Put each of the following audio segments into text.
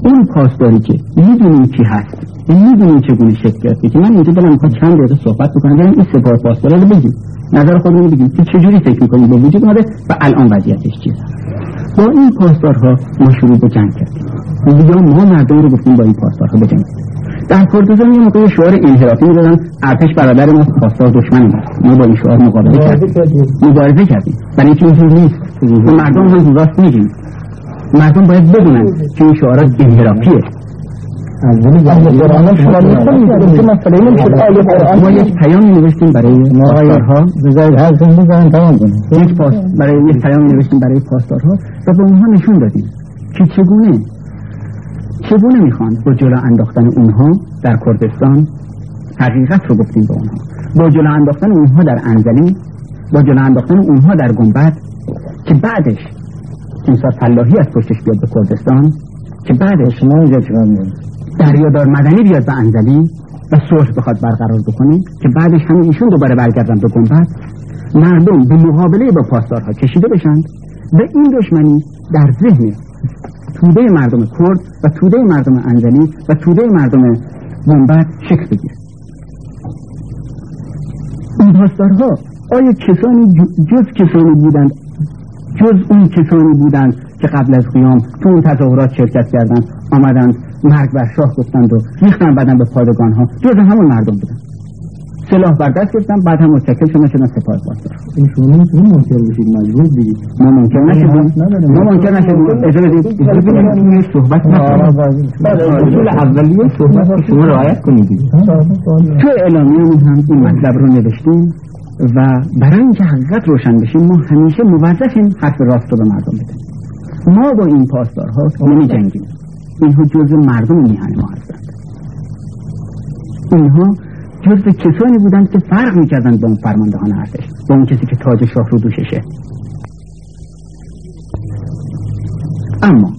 اون پاسداری که میدونیم کی هست، میدونیم چگونه شکل گرفته، که من اینجا دلم میخواد چند دقیقه صحبت بکنم بریم این سپاه پاسدارا رو بگیم، نظر خودمون بگیم که چجوری فکر میکنیم به وجود اومده و الان وضعیتش چیه. با این پاسدارها ما شروع به جنگ کردیم، یا ما مردم رو گفتیم با این پاسدارها بجنگیم. در کردستان یه موقع شعار انحرافی می‌دادن، ارتش برادر ما، پاسدار دشمن ما. ما با این شعار مبارزه کردیم. ولی اینجوری نیست. مردم هم راست میگن. مردم باید بدونن که این شعارات انحرافیه. ما یک پیامی نوشتیم برای پاسدارها، برای یک پیامی نوشتیم برای پاسدارها و به اونها نشون دادیم که چگونه میخوان با جلو انداختن اونها در کردستان حقیقت رو گفتیم به اونها، با جلو انداختن اونها در انزلی، با جلو انداختن اونها در گنبد که بعدش تیمسار فلاحی از پشتش بیاد به کردستان، که بعدش دریادار مدنی بیاد به انزلی و صلح بخواد برقرار بکنه، که بعدش همین ایشون دوباره برگردن به گنبد، مردم به مقابله با پاسدارها کشیده بشن و این دشمنی در ذهن توده مردم کرد و توده مردم انزلی و توده مردم گنبد شکل بگیره. این پاسدارها آیا کسانی جز اون کسانی بودند که قبل از قیام تو اون تظاهرات شرکت کردند، آمدند مرگ بر شاه گفتند و ریختن بعدن به پادگانها، جز همون مردم بودند، سلاح بر دست گرفتن، بعد هم متکل شدن سپاه پاسدار. این شما نمیتونید منکر بشید، مجبور بگید. ما منکر نشدیم. اجازه بدید این صحبت اصول اولیه صحبت که شما رعایت کنید. تو اعلامیه‌مون هم این مطلب رو نوشتیم و برای اینکه حقیقت روشن بشه ما همیشه موظفیم حرف راست رو به مردم بدیم. ما با این پاسدارها نمی‌جنگیم. اینها جزء مردم میهن ما هستند. اینها جزء کسانی بودند که فرق می‌کردند با اون فرماندهان ارتش، با اون کسی که تاج شاه رو دوششه. اما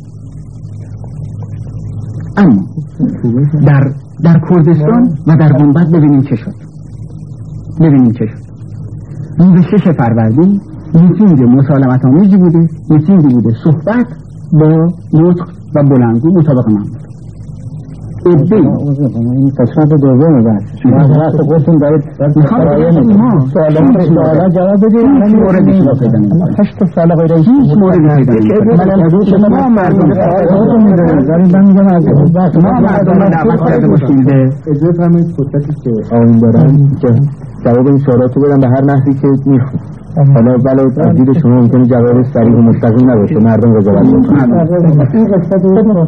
در کردستان و در گنبد ببینیم چه شد. روز 6 فروردین میتینگ مسالمت آمیزی بوده، میتینگی بوده صحبت با نطق و بلندگو مطابق من بود. این قسمت دومه بحث شما راست گفتیم باید سوالا جواب بدید. هیچ موردی پیدا نمی‌کنه. 8 سال غیر هیچ موردی پیدا نمی‌کنه. ما مردم دعوت کرده باشیم به اجازه فرمایید فرصتی که آن دارن که جواب این سوالات رو بدن به هر نحوی که میخواد. حالا بله از دید شما ممکنه جواب سریع و مستقیم نباشه، مردم قضاوت کنن. این قسمت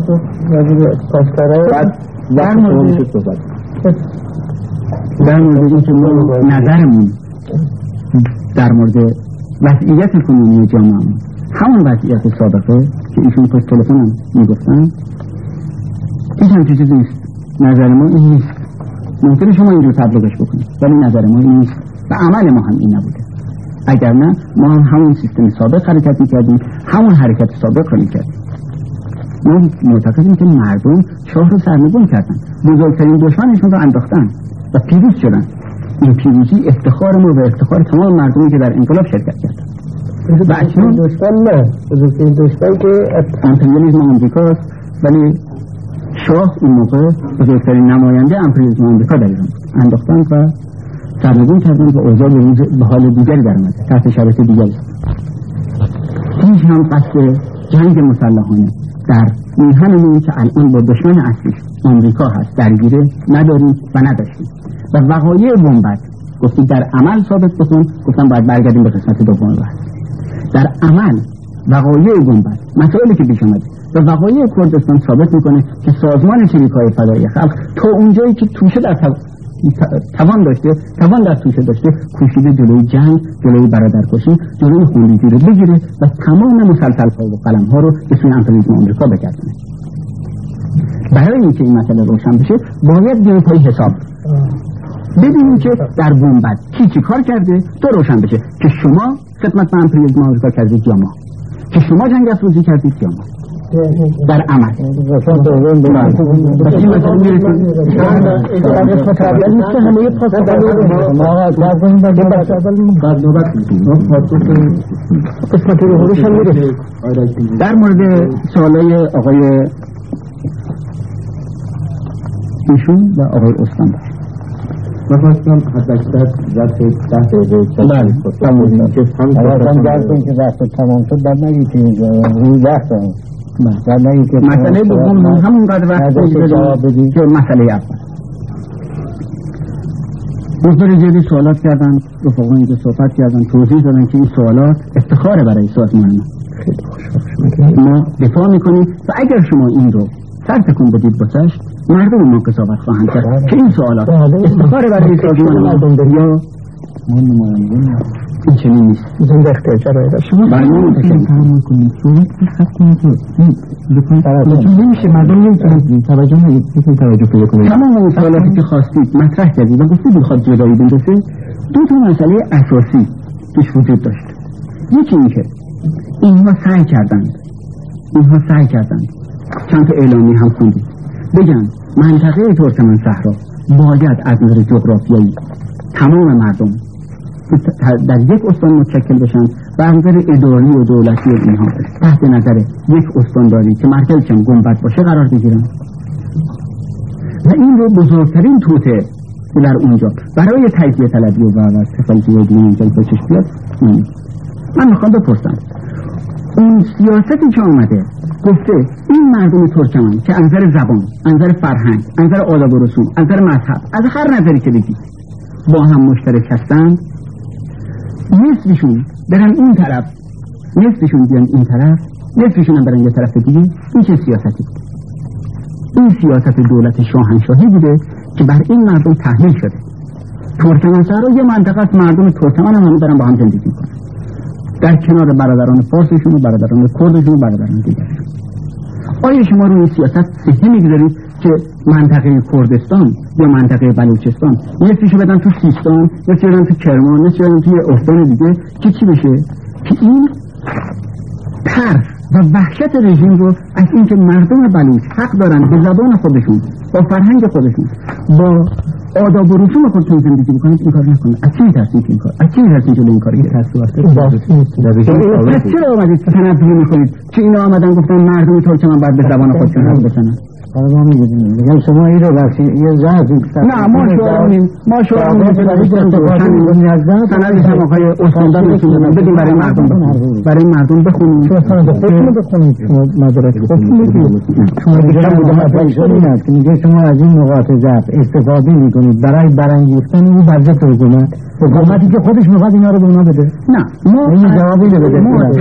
در مورد اینکه نظرمون در مورد وضعیت کنونی جامعه همون وضعیت سابقه که ایشون پشت تلفن هم میگفتن، هیچ همچه چیزی نیست. نظر ما این نیست. ممکنه شما اینجور تبلیغش بکنید ولی نظر ما این نیست و عمل ما هم این نبوده. اگر نه ما هم همون سیستم سابق حرکت میکردیم، همون حرکت سابق رو میکردیم. ما معتقدیم که مردم شاه رو سرنگون کردن، بزرگترین دشمنشون رو انداختن و پیروز شدن. این پیروزی افتخار ما و افتخار تمام مردمی که در انقلاب شرکت کردن. و اکنون بزرگترین دشمن که امپریالیسم آمریکاست، ولی شاه اون موقع بزرگترین نماینده امپریالیسم آمریکا در ایران انداختن و سرنگون کردن و اوضاع به حال دیگری در اومد، تحت شرایط دیگری. هیچ هم قصد جنگ مسلحانه در میهنمون که الان با دشمن اصلی آمریکا هست درگیره نداریم و نداشتیم. و وقایع گنبد گفتیم در عمل ثابت بکن، گفتم باید برگردیم به قسمت دوم بحث. در عمل وقایع گنبد مسائلی که پیش اومده و وقایع کردستان ثابت میکنه که سازمان چریک‌های فدایی خلق تا اونجایی که توشه در توان در توشه داشته کوشیده جلوی جنگ، جلوی برادرکشی، جلوی خونریزی رو بگیره و تمام مسلسل‌ها و قلم‌ها رو به سوی امپریالیسم آمریکا بگردونه. برای اینکه این مسئله روشن بشه باید بیایم پای حساب ببینیم که در گنبد چی کار کرده تا روشن بشه که شما خدمت به امپریالیسم آمریکا کردید یا ما، که شما جنگ افروزی کردید یا ما در عمل. در مورد سوالای آقای ایشون و آقای استاندار. من خواستم حداکثر ظرف 10 دقیقه که وقت تمام شد بعد نگید که روی وقت مسئله دوم همونقدر وقت بگذاریم که مسئله اول. دوستان جدی سوالات کردن، رفقان اینجا صحبت کردن، توضیح دادن که این سوالات افتخار برای سازمان ما دفاع میکنیم و اگر شما این رو سر تکون بدید بسش مردم ما قضاوت خواهند کرد که این سوالات افتخار برای سازمان ما یا این چنین نیست. زنده اختیار شما برنامه تحمل کنید صورت بخط کنید لکن نمیشه مردم نمیتونید توجه نگید توجه پیدا کنید. تمام اون سوالاتی که خواستید مطرح کردید و گفتید میخواد جدایی بندازه. دو تا مسئله اساسی توش وجود داشت. یکی این که اینها سعی کردند چند تا اعلامی هم خوندید بگن منطقه ترکمن صحرا باید از نظر جغرافیایی تمام مردم در یک استان متشکل بشن و از نظر اداری و دولتی و اینها تحت نظر یک استانداری که مرکزش هم گنبد باشه قرار بگیرن و این رو بزرگترین توته که در اونجا برای تجزیه طلبی و تفلجی و دین اینجا بچش بیاد. من میخوام بپرسم اون سیاستی که آمده گفته این مردم ترکمن که از نظر زبان، از نظر فرهنگ، از نظر آداب و رسوم، از نظر مذهب، از هر نظری که بگید با هم مشترک هستند، نصفشون برن این طرف، نصفشون بیان این طرف، نصفشون هم برن یه طرف دیگه. این چه سیاستی بود؟ این سیاست دولت شاهنشاهی بوده که بر این مردم تحمیل شده. ترکمن صحرا یه منطقه است، مردم ترکمن هم دارن با هم زندگی میکنن در کنار برادران فارسشون و برادران کردشون و برادران دیگرشون. آیا شما روی سیاست صحیح میگذارید که منطقه کردستان یا منطقه بلوچستان نصفشو بدن تو سیستان، نصفشو بدن تو کرمان، نصفشو بدن توی استان دیگه که چی بشه؟ که این ترس و وحشت رژیم رو از اینکه مردم بلوچ حق دارن به زبان خودشون، با فرهنگ خودشون، با آداب و رسوم خودشون زندگی بکنید، این کار نکنه. از چی می‌ترسید این کار؟ از چی می‌ترسید جلوی این کاری که پس چرا آمدید تنظیم می‌کنید که اینا آمدن گفتن مردم ترکمن باید به زبان خودشون حرف بزنن؟ حالا ما می‌گیم میگم شما این رو وقتی یه ضعف نه ما شورامون سند آقای استاندار نشون دادن بدون برای مردم بخونید، برای مردم بخونید، خودتون بخونید، مدارک خودتون بگیرید. شما که میگه شما از این نقاط ضعف استفاده می‌کنید برای برانگیختن این وضع حکومتی که خودش می‌خواد اینا رو به اونا بده. نه ما این جوابی بده.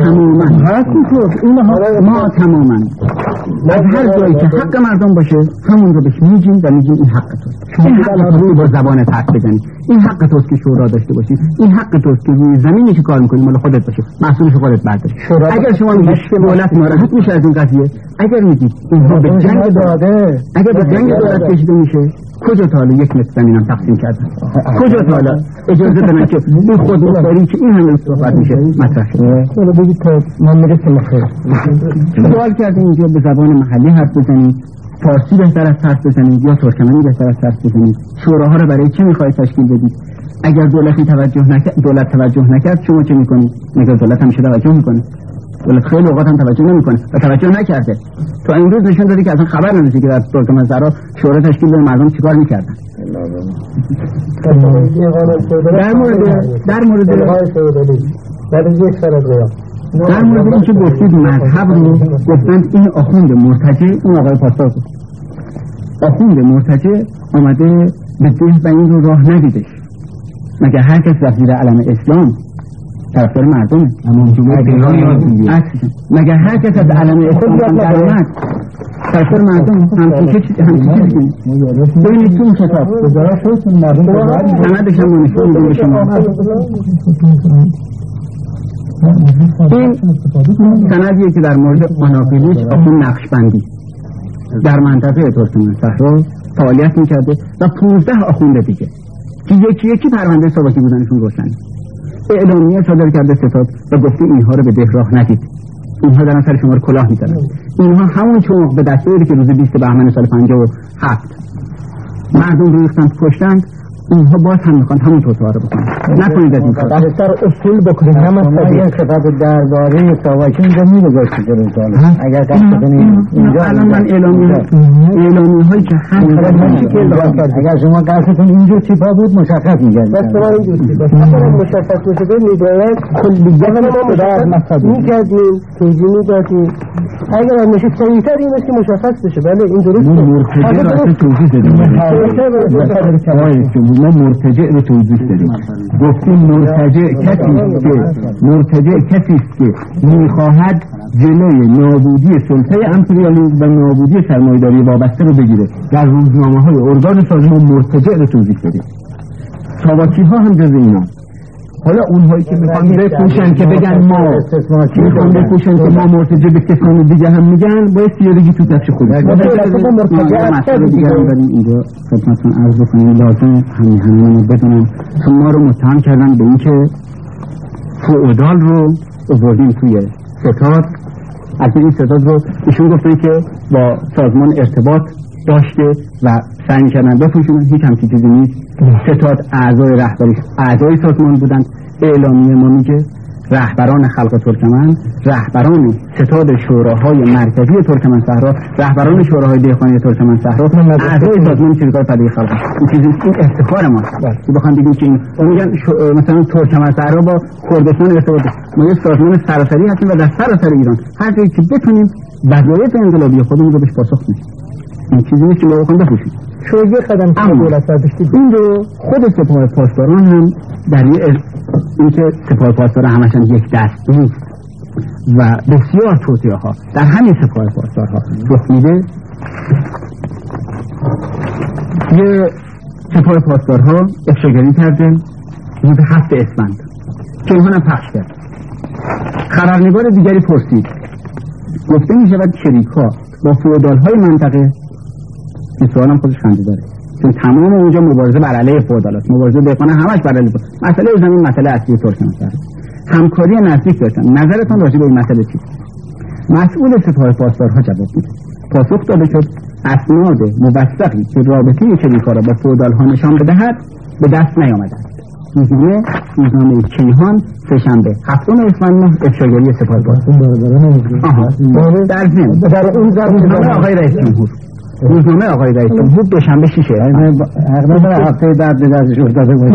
ما تماما از هر جایی که حق مردم باشه همون رو بهش میگیم و میگیم این حق توست. این حق توست با زبان حق بزنی، این حق توست که شورا داشته باشی، این حق توست که روی زمینی که کار میکنی مال خودت باشه، مسئولش خودت برداری. اگر شما میگید دولت ناراحت میشه از این قضیه، اگر میگید اینها به جنگ داده، اگر به جنگ دولت کشیده میشه، کجا تا حالا یک متر زمینم تقسیم کردن؟ کجا تا حالا اجازه دادن که این خودمختاری که این همه صحبت میشه مطرح شه؟ حالا بگید تا من میرسیم خیر. سوال کردیم اینجا به زبان محلی حرف بزنید، فارسی بهتر از حرف بزنید یا ترکمنی بهتر از حرف بزنید؟ شوراها رو برای چی میخواید تشکیل بدید؟ اگر دولت توجه نکرد شما چه میکنید؟ مگر دولت همیشه توجه میکنه؟ دولت خیلی اوقات هم توجه نمیکنه و توجه نکرده. تو امروز نشون دادی که اصلا خبر نداشتی که در ترکمن صحرا شورا تشکیل بده، مردم چیکار میکردن. در مورد این که گفتید مذهب رو گفتند این آخوند مرتجع، اون آقای پاسدار بود، آخوند مرتجع آمده به ده و این رو راه ندیدش. مگر هر کس رفت زیر علم اسلام طرفدار مردمه؟ مگر هر کش از علم اسلام در اومد طرفدار مردم همچین چیزی ببینید تو اون کتاب سندش هم نشون میدیم به شما. این سندیه که در مورد آناپیلیچ آخوند نقشبندی در منطقه ترکمن صحرا فعالیت میکرده و 15 آخوند دیگه که یکی یکی پرونده سابقی بودنشون روشنه. اعلامیه صادر کرده ستاد و گفته اینها رو به ده راه ندید، اینها دارن سر شما رو کلاه میزنن، اینها همون چمق به دست بیارید که روز 20 بهمن سال 57 مردم رو ریختند کشتند، اینها باز هم میخوان همون توطئه رو بکنن. نکنید از این کار. در سر پول بکنید نه مثلا یه صفت درباره ساواکی اینجا میگذاشتی جلو سال اگر قصد کنید اینجا الان من اعلامی هایی که اگر شما قصدتون اینجور تیپا بود مشخص میگردید بس ما اینجور تیپا اگر مشخص بشه میباید کلیت ما میکردیم توضیح میدادیم اگر هم نشه سریعتر این است که مشخص بشه بله این درست مرتجع رو توضیح دادیم ما مرتجع رو توضیح دادیم گفتیم مرتجع کسی است که میخواهد جلوی نابودی سلطه امپریالیسم و نابودی سرمایه‌داری وابسته رو بگیره. در روزنامه‌های ارگان سازمان مرتجع رو توضیح دادیم. ساواکی ها هم جز اینا. حالا اونهایی که میخوان بپوشن که بگن ما میخوان بپوشن که ما مرتجع به کسان دیگه هم میگن باید سیارگی تو تفش خودش ما مسئله دیگه هم داریم اینجا خدمتتون عرض بکنیم لازم همین بدونم چون ما رو متهم کردن به این که فئودال رو آوردیم توی ستاد از این ستاد رو ایشون گفتن که با سازمان ارتباط داشته و سعی کردن بپوشونن هیچ همچین چیزی نیست. ستاد اعضای رهبری اعضای سازمان بودن. اعلامیه ما میگه رهبران خلق ترکمن، رهبران ستاد شوراهای مرکزی ترکمن صحرا، رهبران شوراهای دهقانی ترکمن صحرا اعضای سازمان شرکای فدای خلق. این افتخار ماست که بخوام بگیم که این میگن مثلا ترکمن صحرا با کردستان ارتباط. ما یه سازمان سراسری هستیم و در سراسر ایران هر جایی که بتونیم وظایف انقلابی خودمون رو بهش پاسخ میدیم. این چیزی نیست که ما بخوام بپوشیم. شما یه قدم که دولت برداشتید این رو خود سپاه پاسداران هم در این که سپاه پاسداران همش هم یک دست نیست و بسیار توطئه ها در همین سپاه پاسدارها رخ میده. یه سپاه پاسدارها افشاگری کرده روز 7 اسفند که اینها هم پخش کرد. خبرنگار دیگری پرسید گفته می شود شریک‌ها با فئودال‌های منطقه این سوال هم خودش خنده داره چون تمام اونجا مبارزه بر علیه فئودالاست. مبارزه دهقانان همش بر علیه مسئله زمین مسئله اصلی ترکمن. همکاری نزدیک داشتن. نظرتون راجع به این مسئله چیه؟ مسئول سپاه پاسدارها جواب میده. پاسخ داده شد اسناد موثقی که رابطه شریک‌ها را با فئودال‌ها نشان بدهد به دست نیامده است. روزنامه کیهان سه‌شنبه 7 اسفند ماه افشاگری سپاه پاسداران. در ضمن در اون روزنامه آقای رئیس جمهور روزنامه آقای رئیس جمهور دوشنبه 6 حقیقتا هفته بعد به دستش افتاده بود.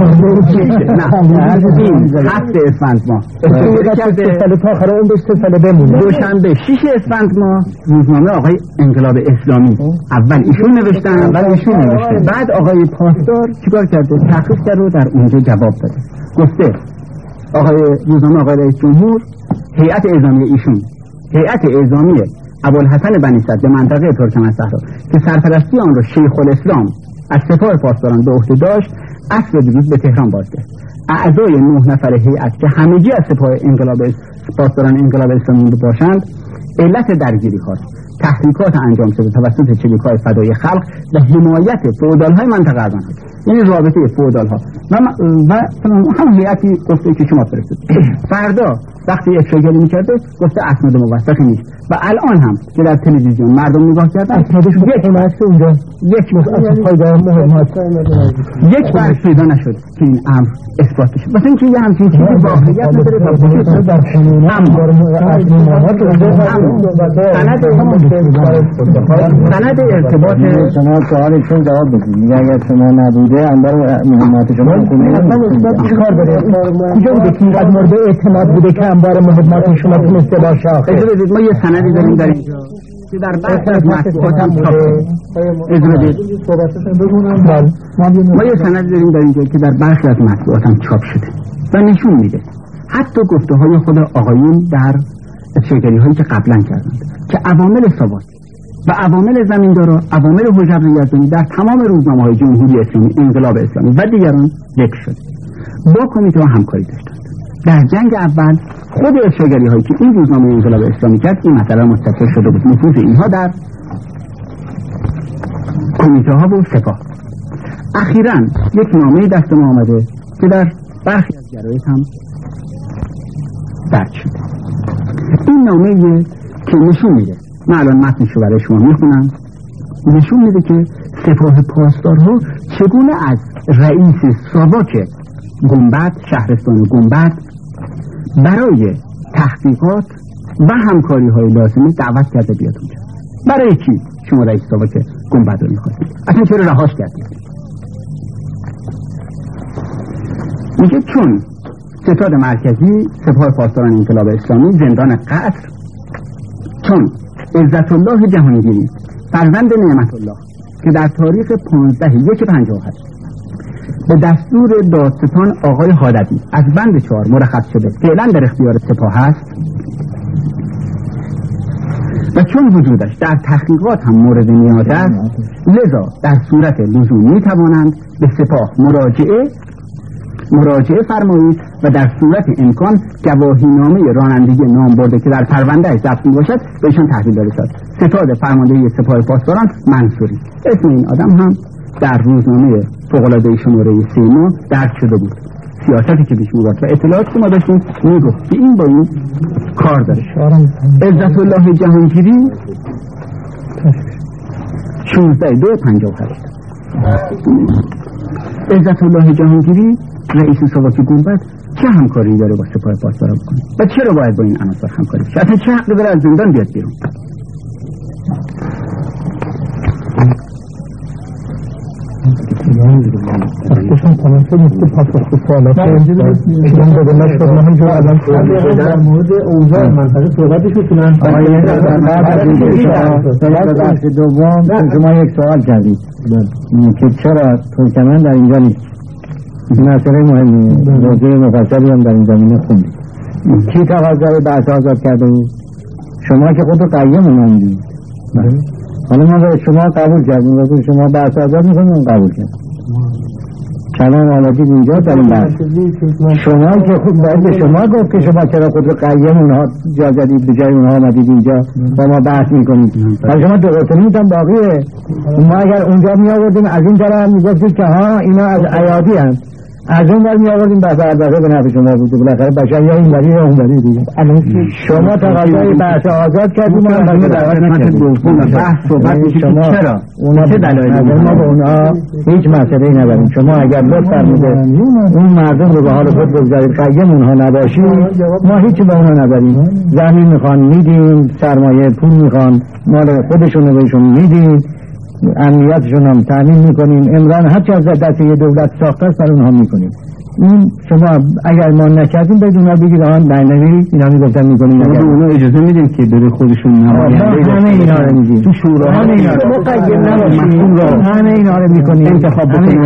نه 7 اسفند ماه تا آخر اون 2 سال بمونه. دوشنبه 6 اسفند ماه روزنامه آقای انقلاب اسلامی اول ایشون نوشتن بعد آقای پاسدار چیکار کرده؟ تحقیق کرده و در اونجا جواب داده. گفته روزنامه آقای رئیس جمهور هیئت اعزامی ایشون هیئت اعزامی ابوالحسن بنی صدر به منطقه ترکمن صحرا که سرپرستی آن را شیخ الاسلام از سپاه پاسداران به عهده داشت عصر دیروز به تهران بازگشت. اعضای 9 نفر هیئت که همگی از سپاه پاسداران انقلاب اسلامی باشند علت درگیری خواست تحریکات انجام شده توسط چریک‌های فدای خلق و حمایت فئودال‌های منطقه از آنها یعنی رابطه فئودال‌ها و هم هیئتی گفته که شما فرستید. فردا وقتی افشاگری می‌کرده گفته اسناد موثقی نیست و الان هم که در تلویزیون مردم نگاه کردن یک بار پیدا نشد که این امر اثبات بشه. مثلا اینکه یه همچین چیزی واقعیت نداره در سند ارتباط شما سوال چون جواب بدید اگر شما نبوده انبار مهمات شما کار داره کجا بوده که اینقدر مورد اعتماد بوده که انبار مهمات شما تونسته باشه؟ اجازه بدید ما یه سندی داریم در اینجا که در برخی از مطبوعات هم چاپ شده. اجازه بدید ما یه سندی داریم در اینجا که در برخی از مطبوعات هم چاپ شده و نشون میده حتی گفته های خود آقایون در افشاگری هایی که قبلا کردند که عوامل ثبات و عوامل زمیندارا عوامل حجب یزدانی در تمام روزنامه های جمهوری اسلامی انقلاب اسلامی و دیگران ذکر شده. با کمیته ها همکاری داشتند. در جنگ اول خود افشاگری هایی که این روزنامه انقلاب اسلامی کرد این مسئله مستطر شده بود. نفوذ اینها در کمیته ها و سپاه. اخیراً یک نامه دست ما آمده که در برخی از جراید هم درج شده. این نامه که نشون میده من الان متنشو برای شما میخونم نشون میده که سپاه پاسدارها چگونه از رئیس ساواک گنبد شهرستان گنبد برای تحقیقات و همکاری های لازمه دعوت کرده بیاد اونجا. برای چی شما رئیس سابق گنبد رو میخواستید؟ اصلا چرا رهاش کردید؟ میگه چون ستاد مرکزی سپاه پاسداران انقلاب اسلامی زندان قصر، چون عزت الله جهانگیری فرزند نعمت الله که در تاریخ 15/1/57 به دستور دادستان آقای حادثی از بند 4 مرخص شده فعلا در اختیار سپاه است و چون وجودش در تحقیقات هم مورد نیاز است، لذا در صورت لزوم می توانند به سپاه مراجعه فرمایید و در صورت امکان گواهینامه رانندگی نام برده که در پروندهش ضبط باشد بهشان تحویل رسد. ستاد فرماندهی سپاه پاسداران منصوری. اسم این آدم هم در روزنامه فوق‌العاده شماره 3 ما درج شده بود. سیاستی که پیش می‌برد و اطلاعاتی که ما داشتیم میگفت که این با این کار داره. عزت الله جهانگیری 16/2/58 عزت الله جهانگیری رئیس سابق گنبد چه همکاری داره با سپاه پاسداران بکنه و چرا باید با این عناصر همکاری بشه؟ اصلا چه حقی داره از زندان بیاد بیرون؟ وقتشون تمام شد نیست پاسخ به سوالات شدن داده نشد. ما همجور الان در مورد اوضاع منطقه صحبتش میتونن در بخش دوم شما یک سوال کردید که چرا ترکمن در اینجا نیست. مسئله مهمی موضوع مفصلی هم در این زمینه خوندید. کی تقاضای بحث آزاد کرده بود؟ شما که خود رو قیم اومدید. حالا ما به شما قبول کردیم و شما بحث آزاد میکنیم قبول کردیم. کلام آمدید اینجا در این بحث شما که خود باید به شما گفت که شما چرا خود رو قیم اونها جا زدید به جای اونها آمدید اینجا با ما بحث میکنید. ولی شما دو قطنیت هم باقیه. ما اگر اونجا می آوردیم از این طرف میگفتید که ها اینا از ایادی هم از اون بر می آوردیم بحث عربقه به نفع شما بود. بالاخره بشر یا این بری یا اون بری دیگه. شما تقاضای بحث آزاد کردیم ما هم در قسمت دوم بحث صحبت میشه چرا چه دلایلی ما به اونها هیچ مسئله‌ای نداریم. شما اگر لطف فرمودید اون مردم رو به حال خود بگذارید قیم اونها نباشید ما هیچی به اونها نداریم. زمین میخوان میدیم، سرمایه پول میخوان مال خودشون رو بهشون میدیم، امنیتشون هم تامین میکنیم، امران هرچی از دست یه دولت ساخته است بر اونها میکنیم. این شما اگر ما نکردیم باید اونا بگید آن نمیرید اینا میگفتن میکنیم اگر اونا اجازه میدیم که بره خودشون نماینده همه اینا رو میدیم تو شورا همه اینا رو مقیم نباشیم همه اینا رو میکنیم انتخاب بکنیم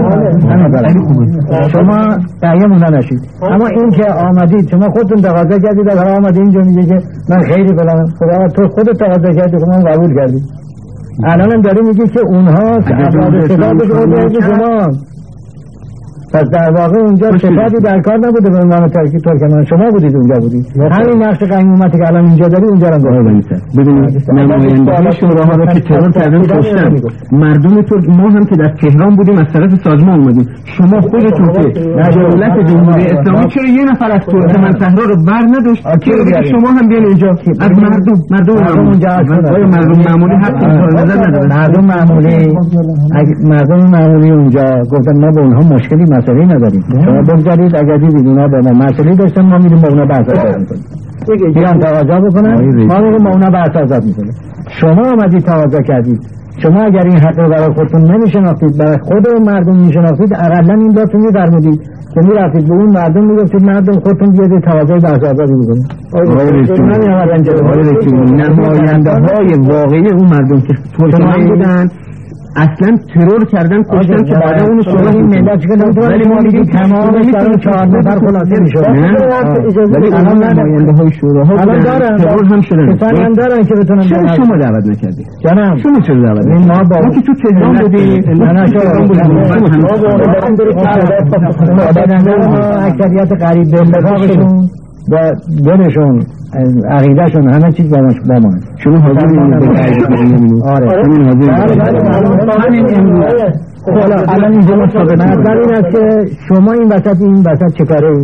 شما قیم اونا نشید. اما این که آمدید شما خودتون تقاضا کردید اگر آمده اینجا میگه که من خیلی فلان خدا تو خودت تقاضا کردی که من قبول کردی. الان هم داری میگی که اونها افراد ستاد به شما پس در واقع اونجا ستادی در کار نبوده به عنوان ترکمن شما بودید اونجا بودید. همین نقش قیمومتی که الان اینجا داری اونجا هم داری ببینید نماینده شوراها رو که ترور کردن کشتن مردم ترک. ما هم که در تهران بودیم از طرف سازمان اومدیم. شما خودتون که دولت جمهوری اسلامی چرا یه نفر از ترکمن صحرا رو بر نداشت که شما هم بیان اینجا از مردم اونجا آیا مردم معمولی حق نظر ندارن؟ مردم معمولی اونجا گفتن ما به اونها مشکلی مسئله نداریم. شما بگذارید اگر دیدید اونا با ما مسئله داشتن ما میریم با اونا بحث آزاد میکنیم. بیان تقاضا بکنن ما میریم با اونا بحث آزاد میکنیم. شما آمدید تقاضا کردید. شما اگر این حق رو برای خودتون نمیشناختید برای خود مردم میشناختید اقلا این داتون میفرمودید که میرفتید به اون مردم میگفتید مردم خودتون بیاید تقاضای بحث آزادی بکنید. نماینده های واقعی اون مردم که ترکمن بودن اصلا ترور کردن کشتن که بعد اون شما این ملت که ولی ما میگیم تمام سر 4 نفر خلاصه میشد. ولی الان نماینده های شوراها ترور هم شدن. مثلا دارن که بتونن شما دعوت نکردید. جناب شما چرا دعوت نکردید؟ ما با که تو تهران بودید. نه شما اکثریت قریب به انتخابشون و دلشون عقیدهشون همه چیز با ما شما حاضر الان اینجا نظر این است که شما این وسط چه کاره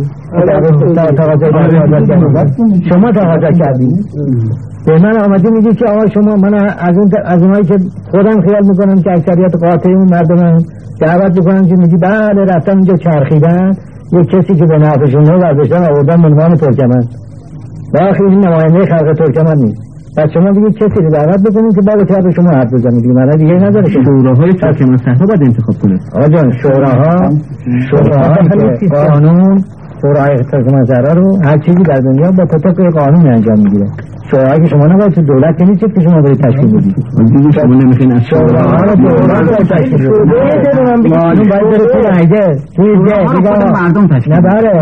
شما تقاضا کردید به من آمدی میگی که آقا شما من از اونایی که خودم خیال میکنم که اکثریت قاطعی اون مردم دعوت بکنم که میگی بله رفتن اینجا چرخیدن یک کسی که به نفعشون رو برداشتن آوردن عنوان ترکمن و آخه این نماینده خلق ترکمن نیست. پس شما دیگه کسی رو دعوت بکنید که بالا طرف شما حرف بزنید دیگه، معنی دیگه نداره که شوراهای ترکمن صحرا باید انتخاب کنه. آقا جان شوراها که قانون شورای ترکمن صحرا رو هر چیزی در دنیا با طبق قانون انجام میگیره. شورایی که شما نباید تو دولت نیست که شما برید تشکیل بدید. دیگه شما نمیخواین از شوراها رو دولت تشکیل بدید. قانون باید بره تو رایده توی مردم تشکیل نه بله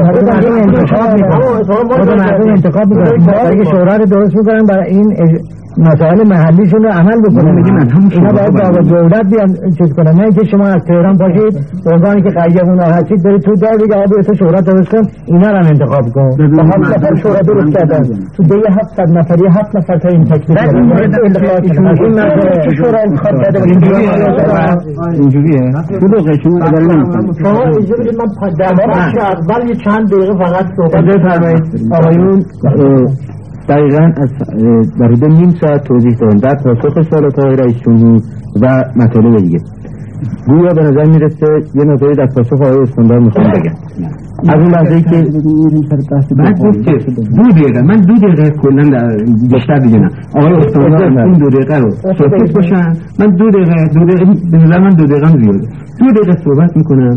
خود مردم انتخاب میکنن برای شورا رو درست میکنن برای این مسائل محلیشون رو عمل بکنن. اینا باید با دولت بیان چیز کنن، نه که شما از تهران پاشید ارگانی که قیمون هستید برید تو دار بگه آبی تو شورا درست کن، اینا رو هم انتخاب کن. با 7 نفر شورا درست کردن تو دیگه 700 نفری 7 نفر تا این تکلیف کردن. این مسئله که شورا انتخاب کرده اینجوریه. تو دو قشون اداره نمی‌کنه. شما اینجوری من دربارش اول یه چند دقیقه فقط صحبت بفرمایید. آقایون دقیقاً از در حدود نیم ساعت توضیح دادم در پاسخ سوالات آقای رئیس جمهور و مطالب دیگه. گویا به نظر میرسه یه نظری در پاسخ آقای استاندار میخوام بگم. از اون لحظه‌ای که بعد گفت که 2 دقیقه من 2 دقیقه کلا بیشتر دیگه نه آقای استاندار این 2 دقیقه رو ساکت باشن. من 2 دقیقه به نظر من 2 دقیقه زیاده. 2 دقیقه صحبت میکنم.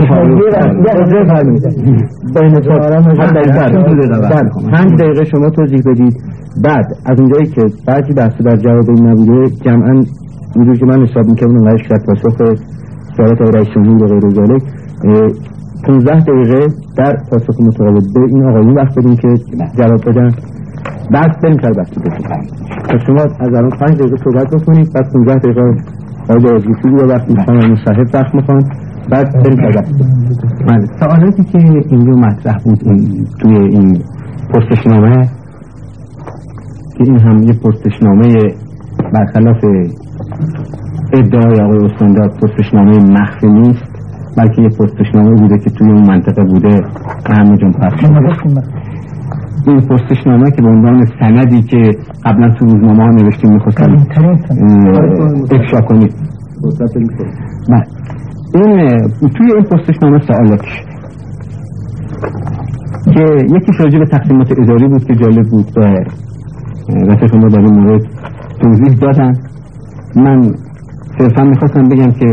من 5 دقیقه شما توضیح بدید. بعد از اونجایی که بعضی بحث در جواب این نبوده جمعاً اینجور که من حساب میکنم اونقدرش در پاسخ سوالات آقای رئیس جمهور و غیر ذالک 15 دقیقه در پاسخ متقابل به این آقایون وقت بدیم که جواب بدن. بعد بریم سر بحث بکنیم. پس شما از الان 5 دقیقه صحبت بکنید، بعد 15 دقیقه آقای بازرسی رو وقت میخوان و مصاحب وقت میخوان، بعد بریم سر بحث بکنیم. سوالاتی که اینجا مطرح بود توی این پرسشنامه که این هم یه پرسشنامه برخلاف ادعای آقای استاندار پرسشنامه مخفی نیست، بلکه یه پرسشنامه بوده که توی اون منطقه بوده همه جان پخش شده. این پرسشنامه که به عنوان سندی که قبلا تو روزنامه ها نوشتیم میخواستم افشا کنید. توی این پرسشنامه سوالاتش که یکیش راجع به تقسیمات اداری بود که جالب بود و رفیق ما در این مورد توضیح دادن. من صرفا میخواستم بگم که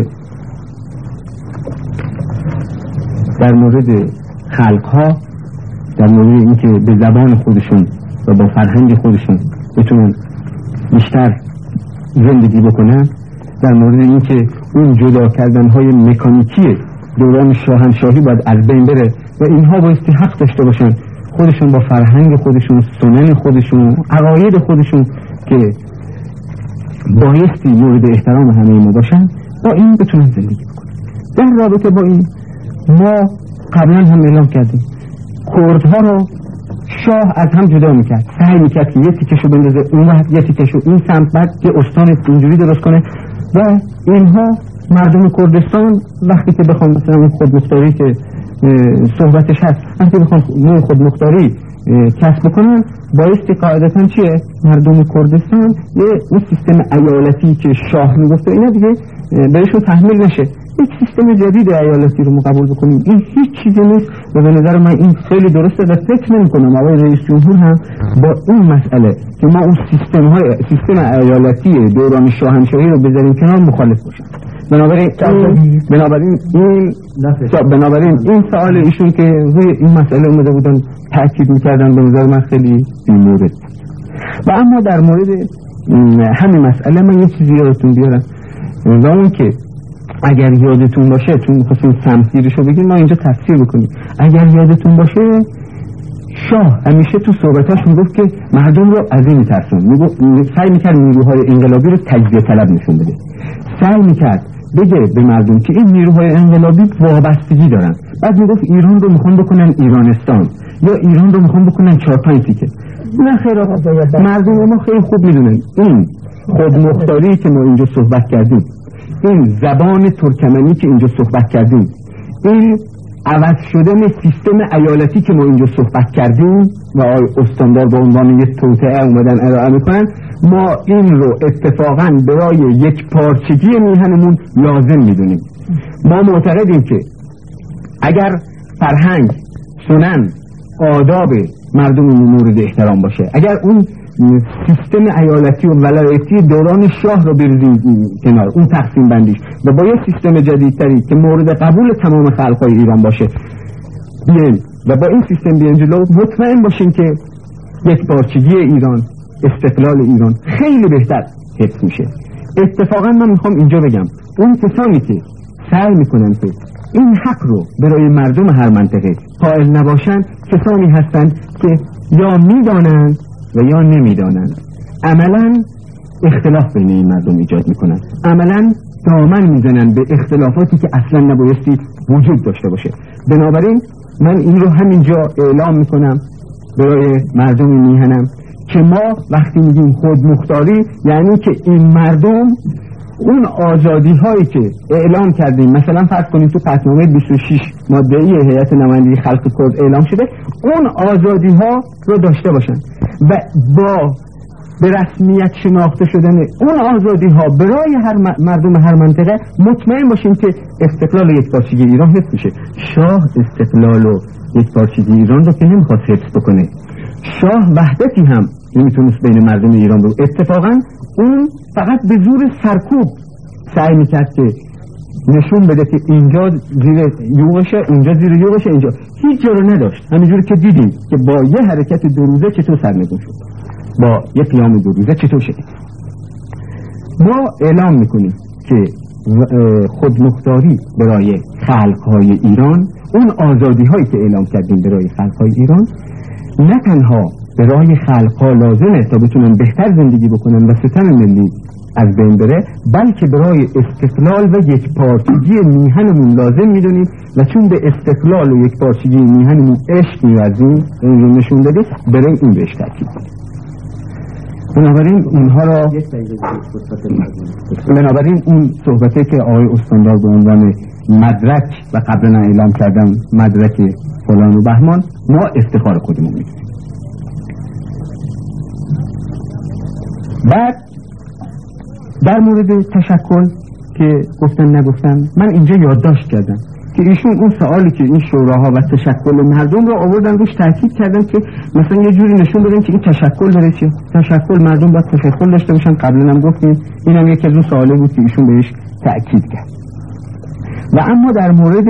در مورد خلقها، در مورد اینکه به زبان خودشون و با فرهنگ خودشون بتونن بیشتر زندگی بکنن، در مورد اینکه اون جدا کردنهای مکانیکی دوران شاهنشاهی باید از بین بره و اینها بایستی حق داشته باشن خودشون با فرهنگ خودشون، سنن خودشون، عقاید خودشون که بایستی مورد احترام همه ما باشن، با این بتونن زندگی بکنن. در رابطه با این ما قبلا هم اعلام کردیم کردها رو شاه از هم جدا میکرد، سعی میکرد که یه تیکشو بندازه اون وقت، یه تیکشو این سمت، بعد یه استان اینجوری درست کنه و اینها مردم کردستان وقتی که بخوان مثلا اون خودمختاری که صحبتش هست وقتی بخوان نوع خودمختاری کسب بکنن بایستی قاعدتاً چیه؟ مردم کردستان یه اون سیستم ایالتی که شاه میگفته اینا دیگه بهشون تحمیل نشه، یک سیستم جدید ایالتی رو قبول بکنیم. این هیچ چیزی نیست و به نظر من این خیلی درسته و فکر نمی‌کنم آقای رئیس جمهور هم با این مسئله که ما اون سیستم ایالتی دوران شاهنشاهی رو بذاریم کنار مخالف باشن. بنابراین این سوال ایشون که روی این مسئله اومده بودن تاکید می‌کردن به نظر من خیلی بی‌مورد. و اما در مورد همین مسئله من یه چیزی یادتون بیارم و اون که اگر یادتون باشه چون می‌خواستیم سمتگیریشو بگیم ما اینجا تفسیر بکنیم. اگر یادتون باشه شاه همیشه تو صحبتاش میگفت که مردم رو از این میترسون، سعی میکرد نیروهای انقلابی رو تجزیه طلب نشون بده، سعی میکرد بگه به مردم که این نیروهای انقلابی وابستگی دارن. بعد میگفت ایران رو میخوان بکنن ایرانستان یا ایران رو میخوان بکنن 4-5 تیکه. نه خیر آقا، مردم ما خیلی خوب میدونن این خودمختاری که ما اینجا صحبت کردیم، این زبان ترکمنی که اینجا صحبت کردیم، این عوض شدن سیستم ایالتی که ما اینجا صحبت کردیم و استاندار به عنوان یک توطئه اومدن ارائه میکنن، ما این رو اتفاقا برای یک پارچگی میهنمون لازم میدونیم. ما معتقدیم که اگر فرهنگ، سنن، آداب مردم مورد احترام باشه، اگر اون سیستم ایالتی و ولایتی دوران شاه رو بریزیم کنار، اون تقسیم بندیش و با یه سیستم جدیدتری که مورد قبول تمام خلق‌های ایران باشه بیایم و با این سیستم بیایم جلو، مطمئن باشیم که یک پارچگی ایران، استقلال ایران خیلی بهتر حفظ میشه. اتفاقا من میخوام اینجا بگم اون کسانی که سعی میکنن که این حق رو برای مردم هر منطقه قائل نباشن، کسانی هستند که یا میدانند و یا نمیدانند، عملا اختلاف بین این مردم ایجاد میکنن، عملا دامن میزنن به اختلافاتی که اصلا نبایستی وجود داشته باشه. بنابراین من این رو همینجا اعلام میکنم برای مردم میهنم که ما وقتی میگیم خودمختاری یعنی که این مردم اون آزادی هایی که اعلام کردیم، مثلا فرض کنیم تو قطعنامه 26 ماده‌ای هیئت نمایندگی خلق کرد اعلام شده، اون آزادی ها رو داشته باشن و با به رسمیت شناخته شدن اون آزادی ها برای هر مردم هر منطقه، مطمئن باشیم که استقلال یکپارچگی ایران حفظ میشه. شاه استقلال و یکپارچگی ایران رو که نمیخواد حفظ بکنه، شاه وحدتی هم نمیتونست بین مردم ایران رو، اتفاقا اون فقط به زور سرکوب سعی میکرد که نشون بده که اینجا زیر یوغشه، اینجا زیر یوغشه، اینجا هیچ جا رو نداشت. همینجوری که دیدیم که با یه حرکت دو روزه چطور سرنگون شد، با یه قیام دو روزه چطور شد. ما اعلام میکنیم که خودمختاری برای خلقهای ایران، اون آزادی هایی که اعلام کردیم برای خلقهای ایران، نه تنها برای خلقها لازمه تا بتونن بهتر زندگی بکنن و ستم ملی از بین بره، بلکه برای استقلال و یکپارچگی میهنمون لازم میدونیم و چون به استقلال و یکپارچگی میهنمون عشق می‌ورزیم، این رو نشون داده، برای این بهش تاکید. بنابراین اون صحبته که آقای استاندار به عنوان مدرک و قبلا اعلام کردم مدرک فلان و بهمان، ما افتخار خودمون میدونیم. بعد در مورد تشکل که گفتن نگفتن، من اینجا یادداشت کردم که ایشون اون سوالی که این شوراها و تشکل مردم رو آوردن روش تاکید کردن که مثلا یه جوری نشون بدن که این تشکل داره چیه، تشکل مردم باید تشکل داشته باشن. قبلا هم گفتیم این هم یکی از اون سوالی بود که ایشون بهش تاکید کرد. و اما در مورد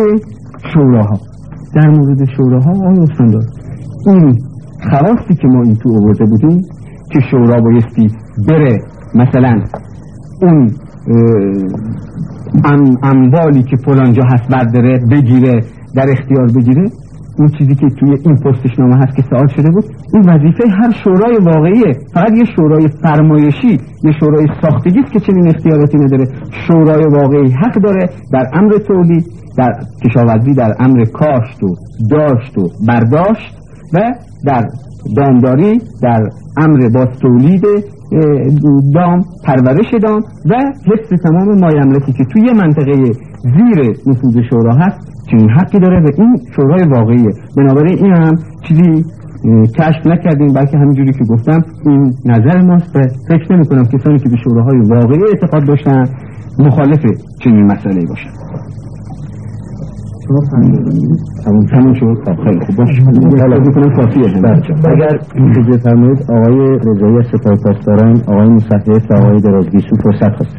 شوراها آقای استاندار، این خواستی که ما این تو آورده بودیم که شورا بایستی بره مثلا اون اموالی که فلانجا هست برداره بگیره، در اختیار بگیره، اون چیزی که توی این پرسشنامه هست که سوال شده بود، این وظیفه هر شورای واقعیه. فقط یه شورای فرمایشی، یه شورای ساختگی است که چنین اختیاراتی نداره. شورای واقعی حق داره در امر تولید، در کشاورزی، در امر کاشت و داشت و برداشت و در دامداری، در امر باز تولید دام، پرورش دام و حفظ تمام مایملکی که توی منطقه زیر نفوذ شورا هست، چنین حقی داره و این شورای واقعیه. بنابراین این هم چیزی کشف نکردیم، بلکه همینجوری که گفتم این نظر ماست و فکر نمی کنم کسانی که به شوراهای واقعی اعتقاد داشتن مخالف چنین مسئله‌ای باشن. تمام شد. خیلی خوب باشه. حالا می‌کنم کافیه. اگر اینجا بفرمایید آقای رضایی سپاه پاسداران، آقای مصدق و آقای درازگیسو فرصت هست.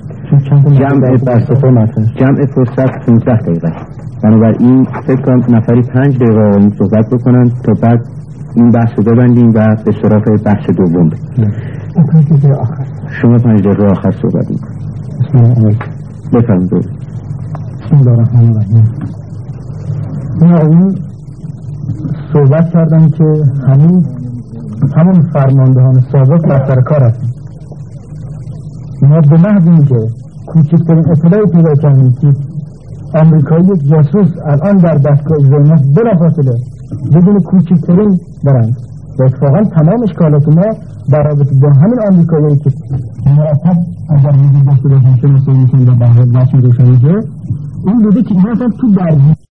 جمع فرصت 15 دقیقه. بنابراین فکر کنم نفری 5 دقیقه آقایون صحبت بکنن تا بعد این بحث رو ببندیم و به سراغ بحث دوم بریم. شما 5 دقیقه آخر صحبت می‌کنید. بفرمایید. بسم الله الرحمن الرحیم. این آقایون صحبت کردن که همون فرماندهان سابق بر سر کار هستن. ما به محض اینکه کوچکترین اطلاعی پیدا کردیم که آمریکایی جاسوس الان در دستگاه اجرایی ما بلافاصله بدون کوچکترین برند و اتفاقا تمام اشکالات ما در رابطه با همین آمریکایی که مرتب اگر میگیم داشته باشن که مثل این که در بحث روشنیه این بوده که این اصلا تو درگیر